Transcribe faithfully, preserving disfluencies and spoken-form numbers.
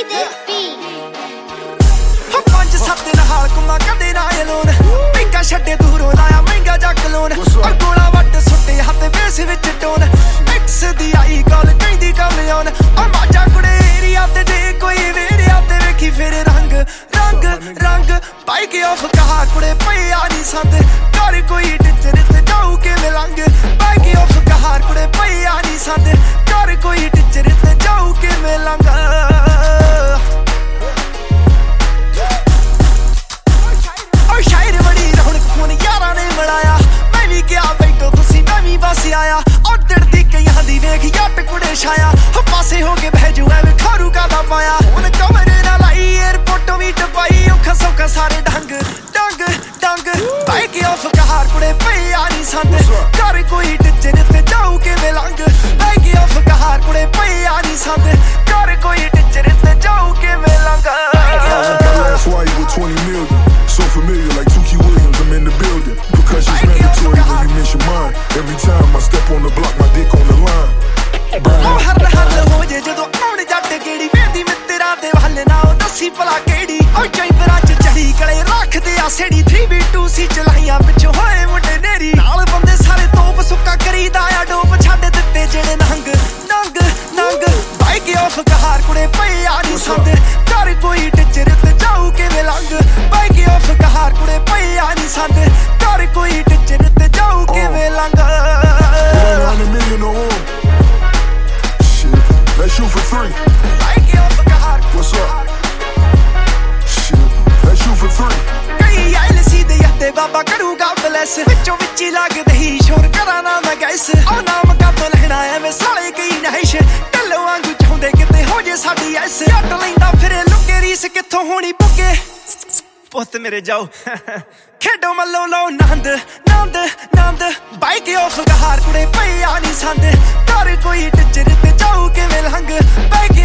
Play this beat. पंज सत्त नाल घुमा कदे ना लोन पिका छड्डे दूरों लाया महंगा जग लोन और गोला वट सुट्टे हत्थ बेस विच टोन मिक्स दी आई गल कहंदी कम आउन और माजा कुड़े एरिया ते जे कोई वेरिया ते वेखी फिर रंग रंग रंग बाइक ऑफ कहा कुड़े पया नहीं संद कर कोई टिचर ते जाऊ के लंग बाइक ऑफ कहा कुड़े पया नहीं संद कर कोई टिचर ते जाऊ के लंग शायर बड़ी रौनक फोन यारा ने मिलाया मैं भी क्या बैठो तुसी मैं भी बस आया और दर्दी कईयां दी वेख जट कुड़े छाया पासे हो के बह जो एवें खारू कादा पाया हुण कमरे ना लाई एयरपोर्टों भी टपाई औखा सौखा सारे डंग डंग डंग बाइक ऑफ कहार कुड़े पया नहीं संद कर कोई टिचर ते जाऊ के लंग बाइक ऑफ कहार कुड़े पया नहीं संद कर कोई टिचर ते जाऊ के लंग So familiar like Tuki Williams, I'm in the building. Percussion's mandatory when you mention mine. Every time I step on the block, my dick on the line. Oh, हर हर हो जे जदों आउण जट गेड़ी वेंदी मित्तरां दे वल ना ओ दसी भला केड़ी ओ चैंबरां च चढ़ी गले रखदे आ सेड़ी थ्री बी टू सी चलाइयां पिछों होए मुंडे नेरी नाल बंदे सारे तोप सुक्का करीदा आ डोप छड्ड दित्ते जेड़े नंग नंग नंग बाइक ऑफ कहार कुड़े पया नहीं संद कर कोई टिचर ते जाऊ के लंग बाइक ऑफ कहार कुड़े पया नहीं संद कर कोई टिचर ते जाऊ के लंग Let's shoot for three. What's up? Shit, let's shoot for three. कई आइल सीधे यत्ते बाबा करूगा ब्लेस विचों विची लगदे ही शोर करा ना मैं गैस ओ नाम का तो लहना एवें साले कई नहिश ढल्लो वांगू चाहुंदे किते हो जे साडी ऐस जट लैंदा फिरे लुके रीस कित्थों होनी पुगे पुत्त मेरे जाओ खेडो मल्लो लो नंद नंद नंद बाइक ऑफ कहार कुड़े पया नहीं संद कर कोई टिचर ते जाऊ के लंग बाइक